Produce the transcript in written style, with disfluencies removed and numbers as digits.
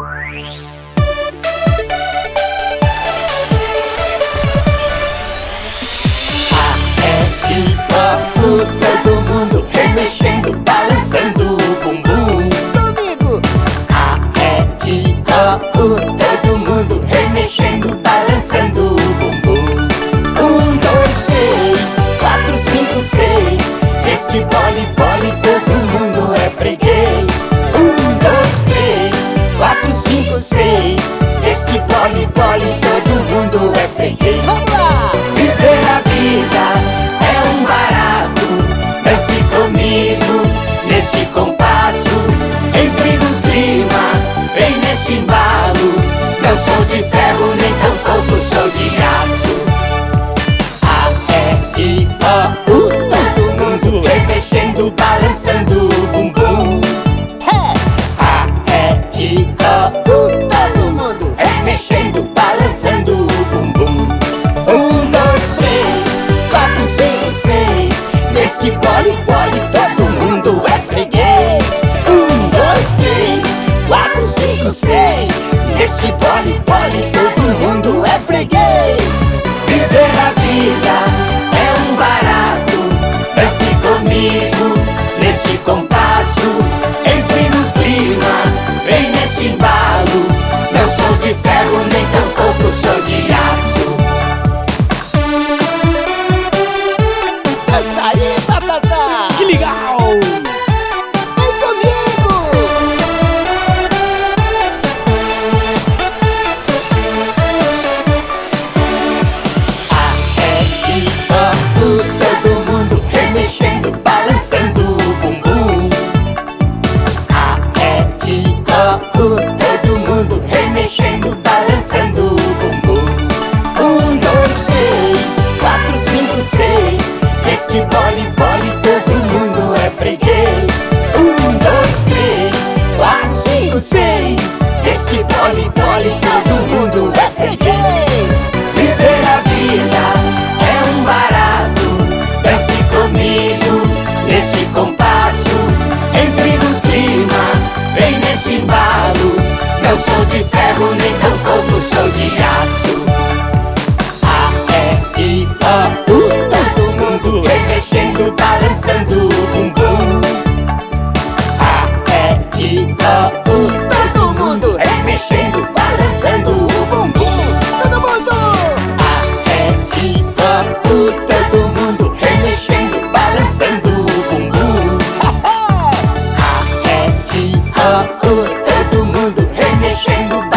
Todo mundo remexendo, balançando o bumbum. Comigo! A, E, I, O, U. Todo mundo remexendo, balançando o bumbum. 1, 2, 3, 4, 5, 6. Neste bole, todo mundo é freguês. 1, 2, 3, 4, 5, 6. Neste bole, todo mundo é freguês. Vamos lá! Viver a vida é um barato. Dance comigo neste compasso. Entre no clima, vem neste embalo. Não sou de ferro, nem tampouco sou de aço. A, E, I, O, U. Todo mundo remexendo, balançando o bumbum. A, E, I, O, U. Todo mundo remexendo, balançando o bumbum. 1, 2, 3, 4, 5, 6. Neste bole, todo mundo é freguês. 1, 2, 3, 4, 5, 6. Neste bole, todo mundo é freguês. Viver a vida é um barato. Dance comigo neste compasso. Entre no clima, vem neste embalo. Não sou de ferro, nem tampouco sou de aço. Dança aí, Batata! Que legal! Vem comigo! A, E, I, O, U. Todo mundo remexendo, balançando o bumbum. A, E, I, O, U. Todo mundo remexendo, balançando o bumbum. 1, 2, 3, 4, 5, 6. Neste bole, todo mundo é freguês. 1, 2, 3, 4, 5, 6. Neste bole, todo mundo é freguês. Viver a vida é um barato. Dance comigo neste compasso. Entre no clima, vem neste embalo. Não sou de ferro, nem tampouco sou de aço. A, E, I, O, U. Todo mundo remexendo, balançando o bumbum. A, E, I, O, U. Todo mundo remexendo, balançando o bumbum. Todo mundo! A, E, I, O, U. Todo mundo remexendo, balançando o bumbum. A, E, I, O, U. Todo mundo remexendo, balançando